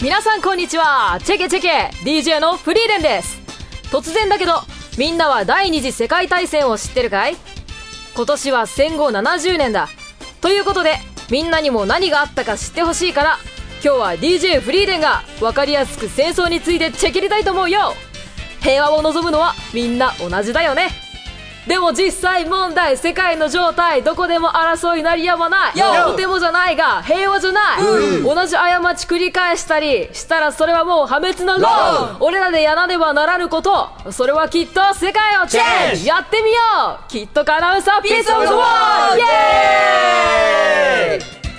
皆さんこんにちは。チェケチェケ DJ のフリーレンです。突然だけどみんなは第二次世界大戦を知ってるかい？今年は戦後70年だ。ということでみんなにも何があったか知ってほしいから、今日は DJ フリーレンが分かりやすく戦争についてチェケりたいと思うよ。平和を望むのはみんな同じだよね。でも実際問題、世界の状態どこでも争い鳴りやまない。とてもじゃないが平和じゃない、同じ過ち繰り返したりしたらそれはもう破滅のロー。俺らでやらねばならぬこと、それはきっと世界をチェンジ。やってみよう。きっと叶うさピースオブザワールド。イエーイ。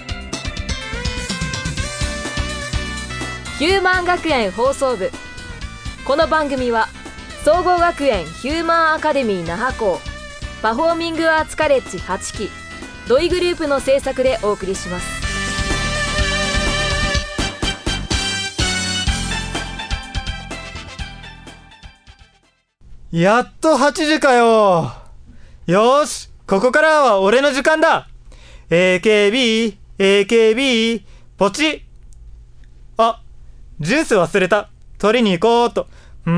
ヒューマン学園放送部。この番組は総合学園ヒューマンアカデミー那覇校、パフォーミングアーツカレッジ8期、ドイグループの制作でお送りします。 やっと8時かよ。よーし、ここからは俺の時間だ。 AKB AKB ポチ。あ、ジュース忘れた。取りに行こうと。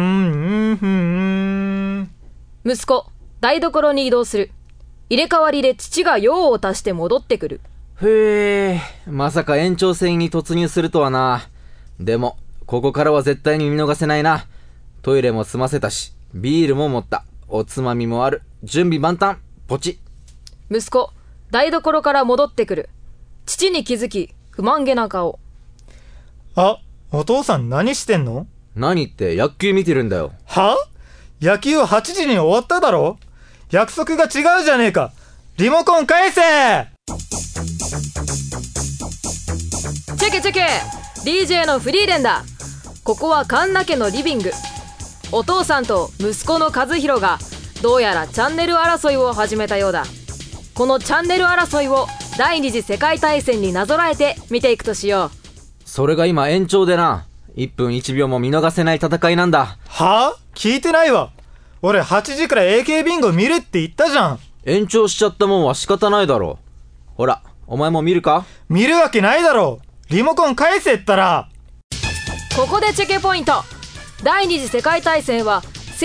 息子、台所に移動する。入れ替わりで父が用を足して戻ってくる。 へえ、まさか延長戦に突入するとはな。でもここからは絶対に見逃せないな。トイレも済ませたし、ビールも持った。おつまみもある。準備万端。ポチ。 息子、台所から戻ってくる。父に気づき不満げな顔。 あ、お父さん何してんの？ 何って野球見てるんだよ。 は？野球は8時に終わっただろ？約束が違うじゃねえか。リモコン返せ！ チェケチェケ DJ のフリーレンだ。ここは神田家のリビング。お父さんと息子の和弘がどうやらチャンネル争いを始めたようだ。このチャンネル争いを第二次世界大戦になぞらえて見ていくとしよう。 それが今延長でな。1分1秒も見逃せない戦いなんだ。 はぁ？聞いてないわ。俺8時から AK ビンゴ見るって言ったじゃん。 延長しちゃったもんは仕方ないだろう。ほら、お前も見るか？ 見るわけないだろう。リモコン返せったら。 ここでチェケポイント。第二次世界大戦は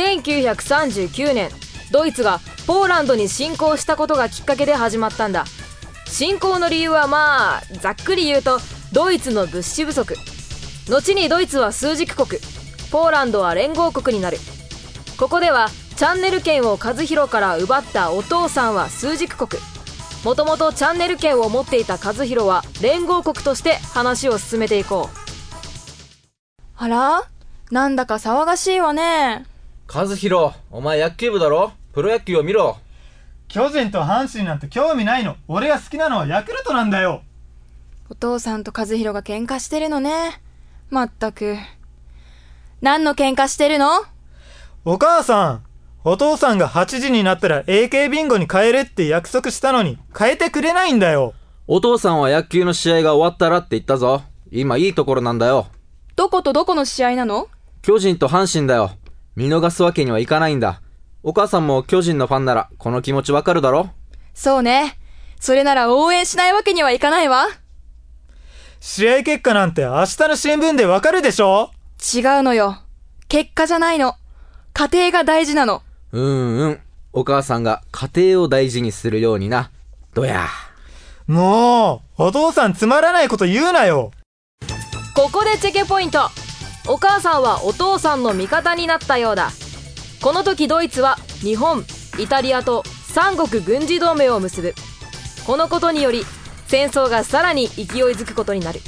1939年ドイツがポーランドに侵攻したことがきっかけで始まったんだ。侵攻の理由はまあざっくり言うとドイツの物資不足。後にドイツは枢軸国、ポーランドは連合国になる。ここではチャンネル権を和弘から奪ったお父さんは枢軸国。もともとチャンネル権を持っていた和弘は連合国として話を進めていこう。 あら？なんだか騒がしいわね。 和弘、お前野球部だろ？プロ野球を見ろ。 巨人と阪神なんて興味ないの。俺が好きなのはヤクルトなんだよ。 お父さんと和弘が喧嘩してるのね。まったく。何の喧嘩してるの？ お母さん、お父さんが8時になったら AK ビンゴに変えるって約束したのに変えてくれないんだよ。 お父さんは野球の試合が終わったらって言ったぞ。今いいところなんだよ。 どことどこの試合なの？ 巨人と阪神だよ。見逃すわけにはいかないんだ。お母さんも巨人のファンならこの気持ちわかるだろ？ そうね。それなら応援しないわけにはいかないわ。 試合結果なんて明日の新聞でわかるでしょ？ 違うのよ。結果じゃないの。家庭が大事なの。 お母さんが家庭を大事にするようにな。どや。 もう、お父さんつまらないこと言うなよ。 ここでチェケポイント。お母さんはお父さんの味方になったようだ。この時ドイツは日本、イタリアと三国軍事同盟を結ぶ。このことにより戦争がさらに勢いづくことになる。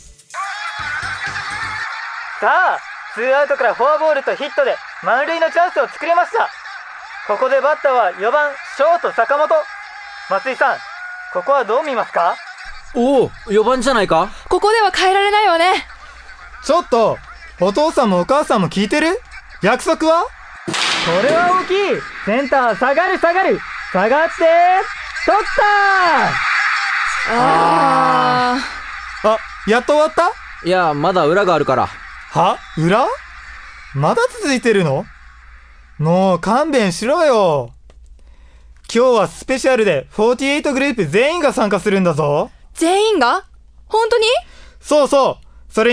さあ、2アウトからフォアボールとヒットで満塁のチャンスを作れました。ここでバッターは4番ショート坂本。松井さん、ここはどう見ますか？ おお、4番じゃないか？ ここでは変えられないわね。 ちょっと、お父さんもお母さんも聞いてる？約束は？これは大きい。センター下がる下がる。下がって、取ったー。あ、やっと終わった？ いや、まだ裏があるから。 は？裏？まだ続いてるの？もう勘弁しろよ。今日はスペシャルで48グループ全員が参加するんだぞ。 全員が？本当に？ そうそう。それに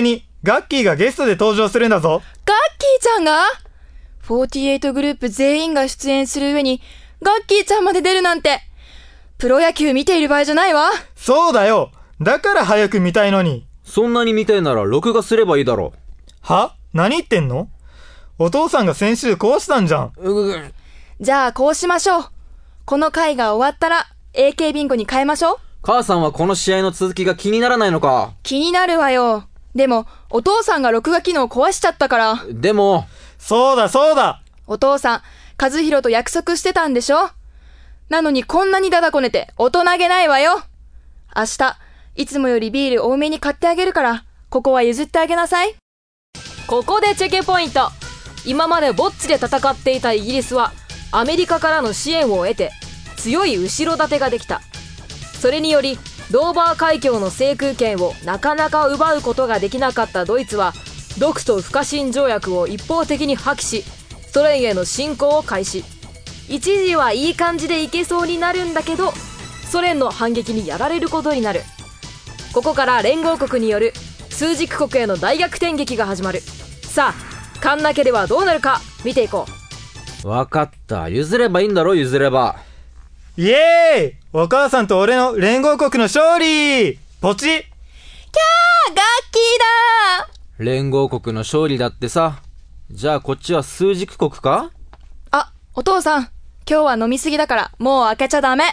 ガッキーがゲストで登場するんだぞ。 ガッキーちゃんが ?48 グループ全員が出演する上に、ガッキーちゃんまで出るなんて、プロ野球見ている場合じゃないわ。 そうだよ。だから早く見たいのに。 そんなに見たいなら録画すればいいだろ。 は？何言ってんの？お父さんが先週こうしたんじゃん。 じゃあこうしましょう。この回が終わったら AK ビンゴに変えましょう。 母さんはこの試合の続きが気にならないのか？ 気になるわよ。でもお父さんが録画機能を壊しちゃったから。 でも。 そうだそうだ。 お父さん、和弘と約束してたんでしょ？なのにこんなにだだこねて大人げないわよ。明日、いつもよりビール多めに買ってあげるから、ここは譲ってあげなさい。 ここでチェケポイント。今までぼっちで戦っていたイギリスはアメリカからの支援を得て強い後ろ盾ができた。それによりドーバー海峡の制空権をなかなか奪うことができなかったドイツは独ソ不可侵条約を一方的に破棄し、ソ連への侵攻を開始。一時はいい感じでいけそうになるんだけど、ソ連の反撃にやられることになる。ここから連合国による枢軸国への大逆転劇が始まる。さあ、カンナ家ではどうなるか見ていこう。わかった。譲ればいいんだろ、譲れば。 イエーイ！お母さんと俺の連合国の勝利！ポチ！キャー！ ガッキーだー！連合国の勝利だってさ。じゃあこっちは枢軸国か？ あ、お父さん、今日は飲みすぎだからもう開けちゃダメ。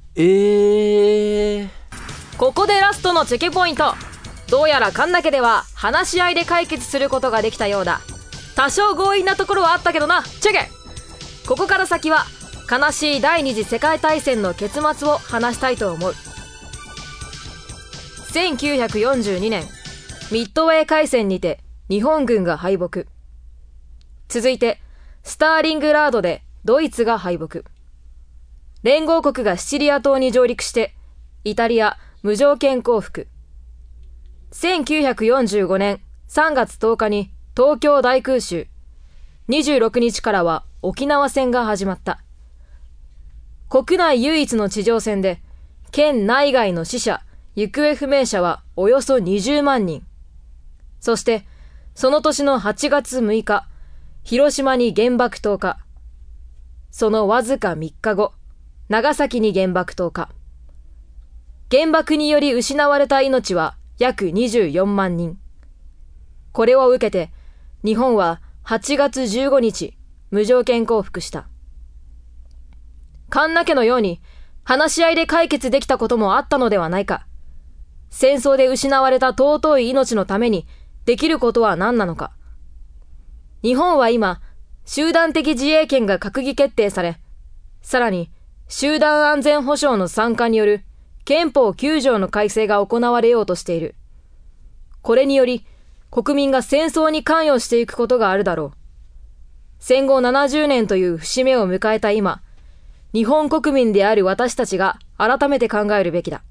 ここでラストのチェケポイント。どうやらカンナ家では話し合いで解決することができたようだ。多少強引なところはあったけどな。チェケ。ここから先は悲しい第二次世界大戦の結末を話したいと思う。1942年ミッドウェー海戦にて日本軍が敗北。続いてスターリングラードでドイツが敗北。連合国がシチリア島に上陸してイタリア無条件降伏。1945年3月10日に東京大空襲。26日からは沖縄戦が始まった。国内唯一の地上戦で県内外の死者行方不明者はおよそ20万人。そしてその年の8月6日広島に原爆投下。そのわずか3日後長崎に原爆投下。原爆により失われた命は約24万人。これを受けて日本は8月15日無条件降伏した。カンナ家のように話し合いで解決できたこともあったのではないか。戦争で失われた尊い命のためにできることは何なのか。日本は今集団的自衛権が閣議決定され、さらに集団安全保障の参加による憲法9条の改正が行われようとしている。これにより国民が戦争に関与していくことがあるだろう。戦後70年という節目を迎えた今、日本国民である私たちが改めて考えるべきだ。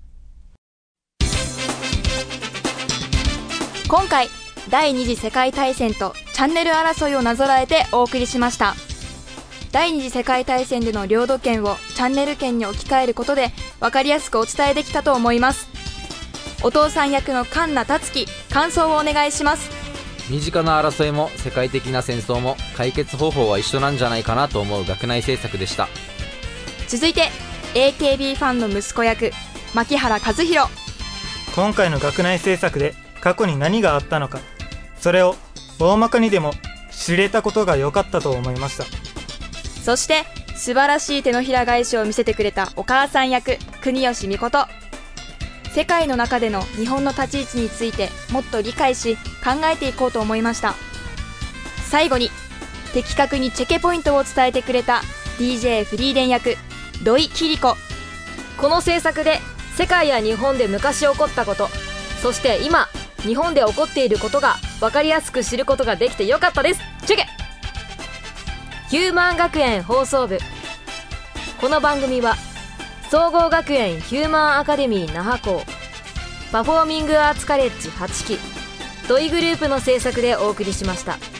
今回第二次世界大戦とチャンネル争いをなぞらえてお送りしました。第二次世界大戦での領土権をチャンネル権に置き換えることで分かりやすくお伝えできたと思います。お父さん役のカンナタツキ、感想をお願いします。 身近な争いも世界的な戦争も解決方法は一緒なんじゃないかなと思う学内制作でした。 続いて AKB ファンの息子役牧原和弘。 今回の学内制作で過去に何があったのか、それを大まかにでも知れたことが良かったと思いました。 そして素晴らしい手のひら返しを見せてくれたお母さん役国吉美琴。世界の中での日本の立ち位置についてもっと理解し考えていこうと思いました。最後に的確にチェケポイントを伝えてくれた DJ フリーデン役土井桐子。 この制作で世界や日本で昔起こったこと、そして今日本で起こっていることが分かりやすく知ることができてよかったです。チェケ。ヒューマン学園放送部。この番組は総合学園ヒューマンアカデミー那覇校、パフォーミングアーツカレッジ8期、土井グループの制作でお送りしました。